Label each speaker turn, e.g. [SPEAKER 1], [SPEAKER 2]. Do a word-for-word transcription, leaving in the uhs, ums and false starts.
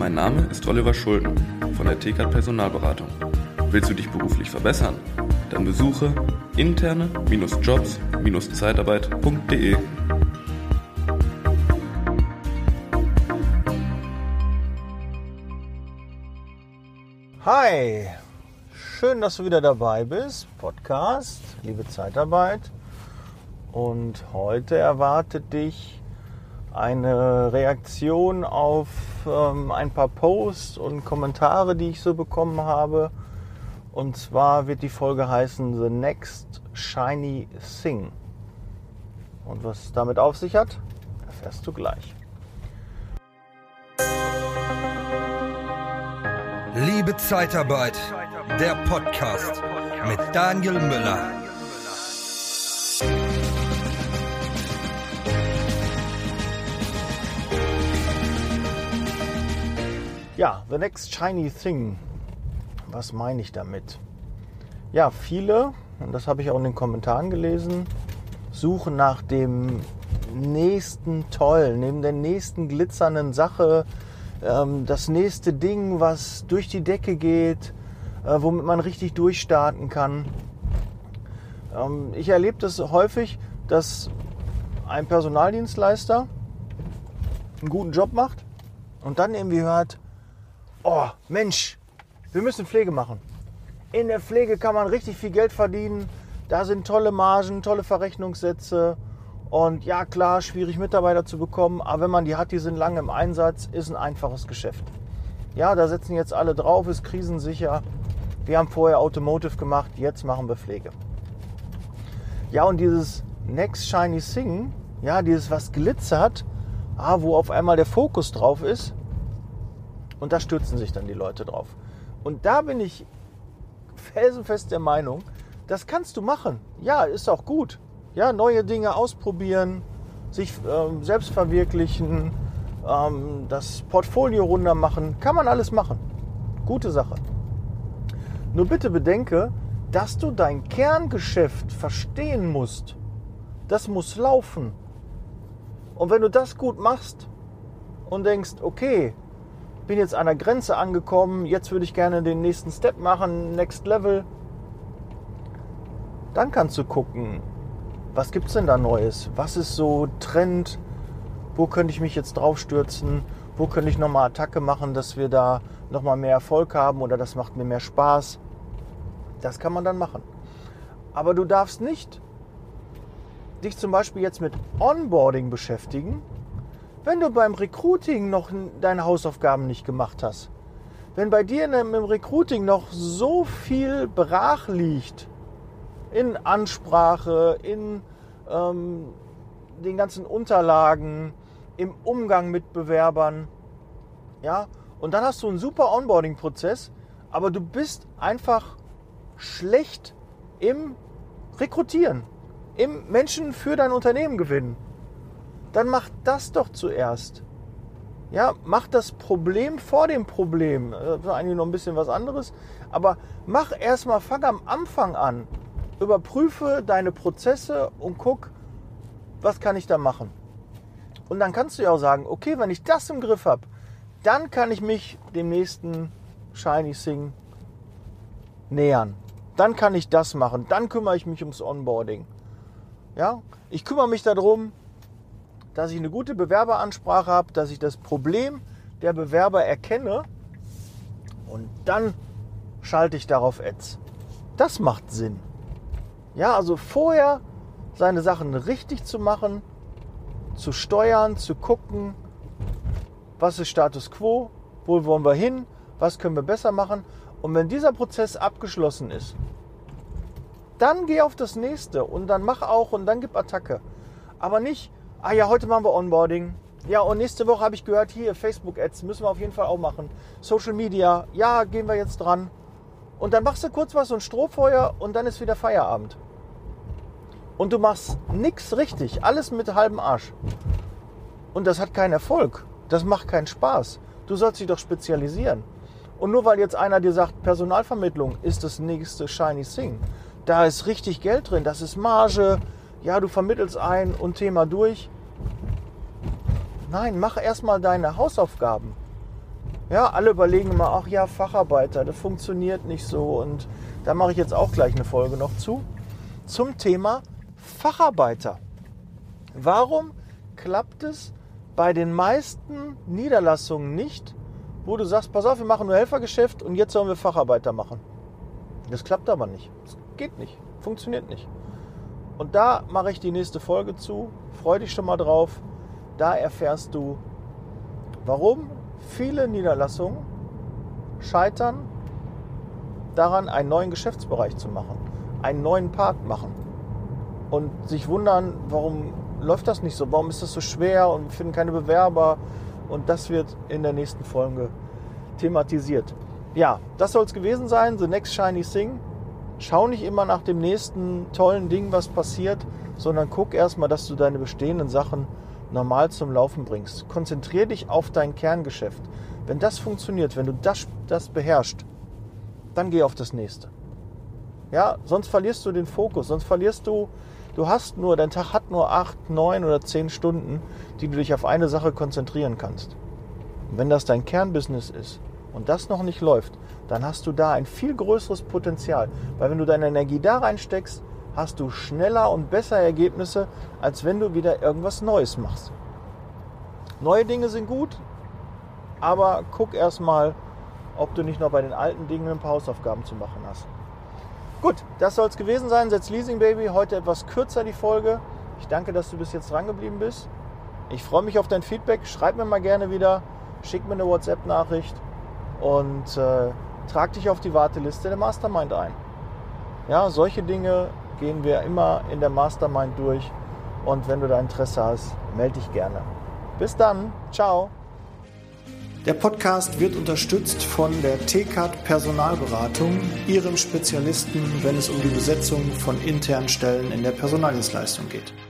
[SPEAKER 1] Mein Name ist Oliver Schulten von der T K Personalberatung. Willst du dich beruflich verbessern? Dann besuche interne Jobs Zeitarbeit punkt de.
[SPEAKER 2] Hi, schön, dass du wieder dabei bist. Podcast, liebe Zeitarbeit. Und heute erwartet dich eine Reaktion auf ähm, ein paar Posts und Kommentare, die ich so bekommen habe. Und zwar wird die Folge heißen The Next Shiny Thing. Und was es damit auf sich hat, erfährst du gleich.
[SPEAKER 3] Liebe Zeitarbeit, der Podcast mit Daniel Müller.
[SPEAKER 2] Ja, The Next Shiny Thing. Was meine ich damit? Ja, viele, und das habe ich auch in den Kommentaren gelesen, suchen nach dem nächsten Tollen, neben der nächsten glitzernden Sache, ähm, das nächste Ding, was durch die Decke geht, äh, womit man richtig durchstarten kann. Ähm, ich erlebe das häufig, dass ein Personaldienstleister einen guten Job macht und dann irgendwie hört, oh Mensch, wir müssen Pflege machen. In der Pflege kann man richtig viel Geld verdienen. Da sind tolle Margen, tolle Verrechnungssätze. Und ja klar, schwierig Mitarbeiter zu bekommen. Aber wenn man die hat, die sind lange im Einsatz, ist ein einfaches Geschäft. Ja, da setzen jetzt alle drauf, ist krisensicher. Wir haben vorher Automotive gemacht, jetzt machen wir Pflege. Ja, und dieses Next Shiny Thing, ja, dieses was glitzert, ah, wo auf einmal der Fokus drauf ist, und da stürzen sich dann die Leute drauf. Und da bin ich felsenfest der Meinung, das kannst du machen. Ja, ist auch gut. Ja, neue Dinge ausprobieren, sich ähm, selbst verwirklichen, ähm, das Portfolio runter machen. Kann man alles machen. Gute Sache. Nur bitte bedenke, dass du dein Kerngeschäft verstehen musst. Das muss laufen. Und wenn du das gut machst und denkst, okay, bin jetzt an der Grenze angekommen, jetzt würde ich gerne den nächsten Step machen, Next Level. Dann kannst du gucken, was gibt es denn da Neues? Was ist so Trend? Wo könnte ich mich jetzt draufstürzen? Wo könnte ich nochmal Attacke machen, dass wir da nochmal mehr Erfolg haben oder das macht mir mehr Spaß? Das kann man dann machen. Aber du darfst nicht dich zum Beispiel jetzt mit Onboarding beschäftigen, wenn du beim Recruiting noch deine Hausaufgaben nicht gemacht hast, wenn bei dir im Recruiting noch so viel brach liegt, in Ansprache, in ähm, den ganzen Unterlagen, im Umgang mit Bewerbern, ja, und dann hast du einen super Onboarding-Prozess, aber du bist einfach schlecht im Rekrutieren, im Menschen für dein Unternehmen gewinnen. Dann mach das doch zuerst. Ja, mach das Problem vor dem Problem. Das ist eigentlich noch ein bisschen was anderes. Aber mach erstmal, fang am Anfang an. Überprüfe deine Prozesse und guck, was kann ich da machen. Und dann kannst du ja auch sagen, okay, wenn ich das im Griff habe, dann kann ich mich dem nächsten Shiny Thing nähern. Dann kann ich das machen. Dann kümmere ich mich ums Onboarding. Ja, ich kümmere mich darum, dass ich eine gute Bewerberansprache habe, dass ich das Problem der Bewerber erkenne und dann schalte ich darauf Ads. Das macht Sinn. Ja, also vorher seine Sachen richtig zu machen, zu steuern, zu gucken, was ist Status Quo, wo wollen wir hin, was können wir besser machen. Und wenn dieser Prozess abgeschlossen ist, dann geh auf das nächste und dann mach auch und dann gib Attacke. Aber nicht, ah ja, heute machen wir Onboarding. Ja, und nächste Woche habe ich gehört, hier Facebook-Ads müssen wir auf jeden Fall auch machen. Social Media, ja, gehen wir jetzt dran. Und dann machst du kurz was, so ein Strohfeuer und dann ist wieder Feierabend. Und du machst nichts richtig, alles mit halbem Arsch. Und das hat keinen Erfolg, das macht keinen Spaß. Du sollst dich doch spezialisieren. Und nur weil jetzt einer dir sagt, Personalvermittlung ist das nächste Shiny Thing, da ist richtig Geld drin, das ist Marge, ja, du vermittelst ein und Thema durch. Nein, mach erstmal deine Hausaufgaben. Ja, alle überlegen immer, ach ja, Facharbeiter, das funktioniert nicht so. Und da mache ich jetzt auch gleich eine Folge noch zu. Zum Thema Facharbeiter. Warum klappt es bei den meisten Niederlassungen nicht, wo du sagst, pass auf, wir machen nur Helfergeschäft und jetzt sollen wir Facharbeiter machen? Das klappt aber nicht. Das geht nicht. Funktioniert nicht. Und da mache ich die nächste Folge zu. Freu dich schon mal drauf. Da erfährst du, warum viele Niederlassungen scheitern daran, einen neuen Geschäftsbereich zu machen, einen neuen Part machen und sich wundern, warum läuft das nicht so, warum ist das so schwer und wir finden keine Bewerber, und das wird in der nächsten Folge thematisiert. Ja, das soll es gewesen sein, the next shiny thing. Schau nicht immer nach dem nächsten tollen Ding, was passiert, sondern guck erstmal, dass du deine bestehenden Sachen normal zum Laufen bringst. Konzentriere dich auf dein Kerngeschäft. Wenn das funktioniert, wenn du das, das beherrschst, dann geh auf das nächste. Ja, sonst verlierst du den Fokus, sonst verlierst du, du hast nur, dein Tag hat nur acht, neun oder zehn Stunden, die du dich auf eine Sache konzentrieren kannst. Und wenn das dein Kernbusiness ist und das noch nicht läuft, dann hast du da ein viel größeres Potenzial. Weil wenn du deine Energie da reinsteckst, hast du schneller und bessere Ergebnisse, als wenn du wieder irgendwas Neues machst. Neue Dinge sind gut, aber guck erstmal, ob du nicht noch bei den alten Dingen ein paar Hausaufgaben zu machen hast. Gut, das soll es gewesen sein. That's Leasing Baby. Heute etwas kürzer die Folge. Ich danke, dass du bis jetzt dran geblieben bist. Ich freue mich auf dein Feedback. Schreib mir mal gerne wieder. Schick mir eine WhatsApp-Nachricht und äh, trag dich auf die Warteliste der Mastermind ein. Ja, solche Dinge gehen wir immer in der Mastermind durch. Und wenn du da Interesse hast, melde dich gerne. Bis dann. Ciao. Der Podcast wird unterstützt von der T C A T Personalberatung, ihrem Spezialisten, wenn es um die Besetzung von internen Stellen in der Personaldienstleistung geht.